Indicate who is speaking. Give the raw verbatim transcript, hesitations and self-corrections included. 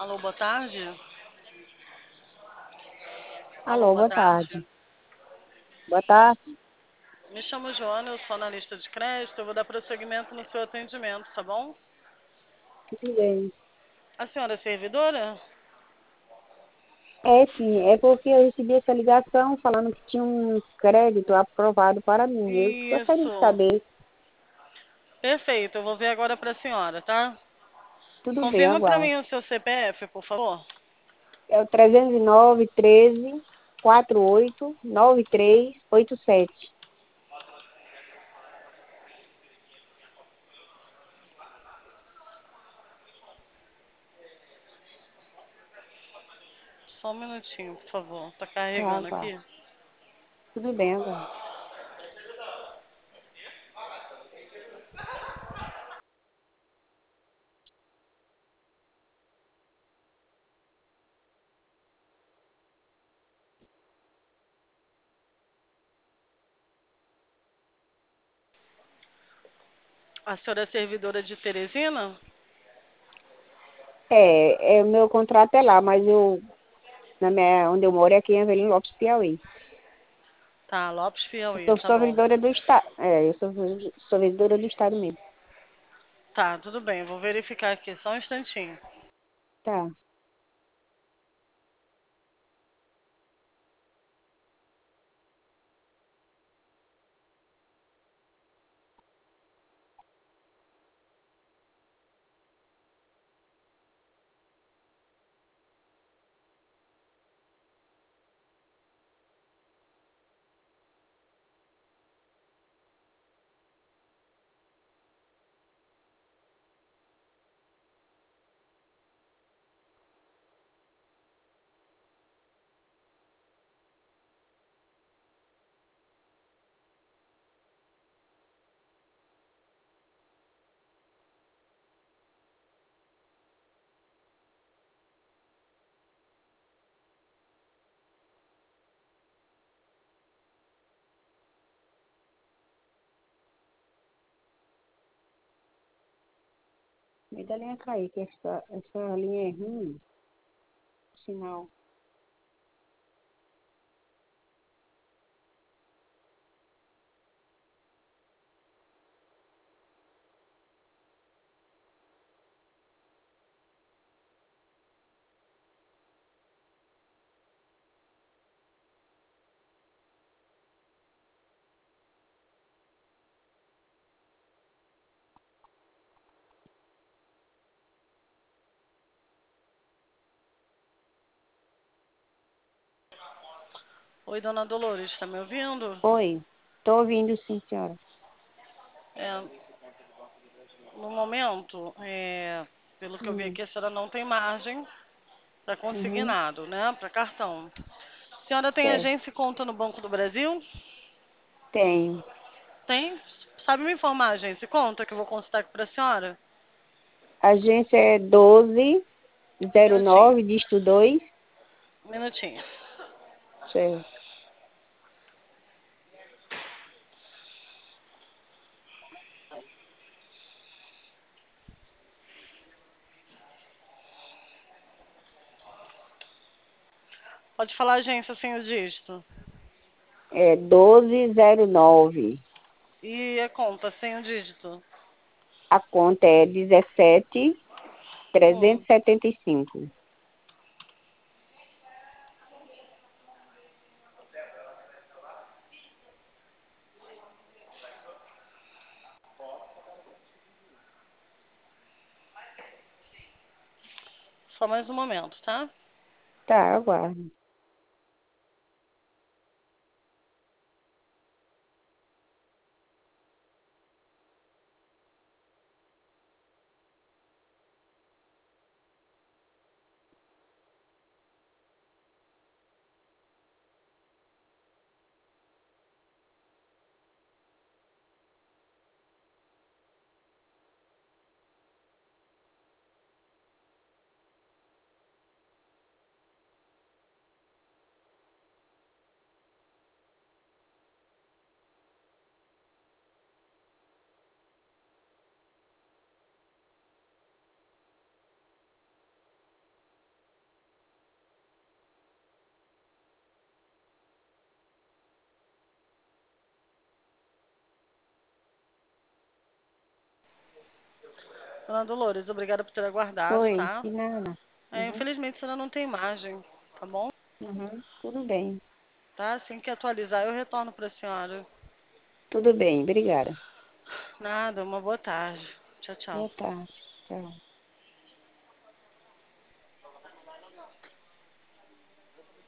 Speaker 1: Alô, boa tarde. Alô,
Speaker 2: Alô,
Speaker 1: boa
Speaker 2: boa
Speaker 1: tarde.
Speaker 2: tarde. Boa tarde,
Speaker 1: Me chamo Joana, eu sou analista de crédito. Eu vou dar prosseguimento no seu atendimento, tá bom?
Speaker 2: tudo bem?
Speaker 1: A senhora é servidora?
Speaker 2: É sim, é porque eu recebi essa ligação falando que tinha um crédito aprovado para mim. Eu gostaria de
Speaker 1: Isso.
Speaker 2: saber.
Speaker 1: Perfeito, eu vou ver agora para a senhora, tá?
Speaker 2: Tudo bem,
Speaker 1: Confirma para
Speaker 2: aguardo.
Speaker 1: mim o seu C P F, por favor.
Speaker 2: É o trezentos e nove, treze, quarenta e oito, noventa e três, oitenta e sete.
Speaker 1: Só um minutinho, por favor. Tá
Speaker 2: Tá,
Speaker 1: carregando
Speaker 2: aguardo.
Speaker 1: aqui.
Speaker 2: Tudo bem, aguardo.
Speaker 1: A senhora é servidora de Teresina?
Speaker 2: É, é, o meu contrato é lá, mas eu, na minha, onde eu moro é aqui em Avelino Lopes, Piauí.
Speaker 1: Tá, Lopes
Speaker 2: Eu
Speaker 1: Piauí,
Speaker 2: sou
Speaker 1: tá bom.
Speaker 2: servidora do Estado. É, eu sou servidora do Estado mesmo.
Speaker 1: Tá, tudo bem, vou verificar aqui, só um instantinho.
Speaker 2: Tá. Me dá a linha cair, que essa, essa linha é ruim. Sinal.
Speaker 1: Oi, dona Dolores, tá me ouvindo?
Speaker 2: Oi, tô ouvindo sim, senhora.
Speaker 1: É, no momento, é, pelo que eu vi
Speaker 2: Hum,
Speaker 1: aqui, a senhora não tem margem para
Speaker 2: uhum,
Speaker 1: consignado, né? Para cartão. A senhora tem
Speaker 2: certo,
Speaker 1: agência e conta no Banco do Brasil?
Speaker 2: tenho.
Speaker 1: Tem? Sabe me informar, agência e conta, que eu vou consultar aqui para a senhora?
Speaker 2: Agência é doze zero
Speaker 1: Minutinho,
Speaker 2: nove dígito dois.
Speaker 1: minutinho.
Speaker 2: Certo.
Speaker 1: Pode falar agência sem o dígito.
Speaker 2: É doze zero nove.
Speaker 1: E a conta sem o dígito.
Speaker 2: A conta é dezessete trezentos
Speaker 1: Hum,
Speaker 2: e setenta e cinco.
Speaker 1: só mais um momento, tá?
Speaker 2: Tá, aguardo.
Speaker 1: Dona Dolores, obrigada por ter aguardado,
Speaker 2: Foi,
Speaker 1: tá?
Speaker 2: de nada.
Speaker 1: É,
Speaker 2: Uhum,
Speaker 1: infelizmente, você ainda não tem imagem, tá bom?
Speaker 2: uhum, tudo bem,
Speaker 1: Tá? Assim que atualizar, eu retorno para a senhora.
Speaker 2: tudo bem, obrigada.
Speaker 1: Nada, uma boa tarde. Tchau, tchau.
Speaker 2: Boa tarde, tchau.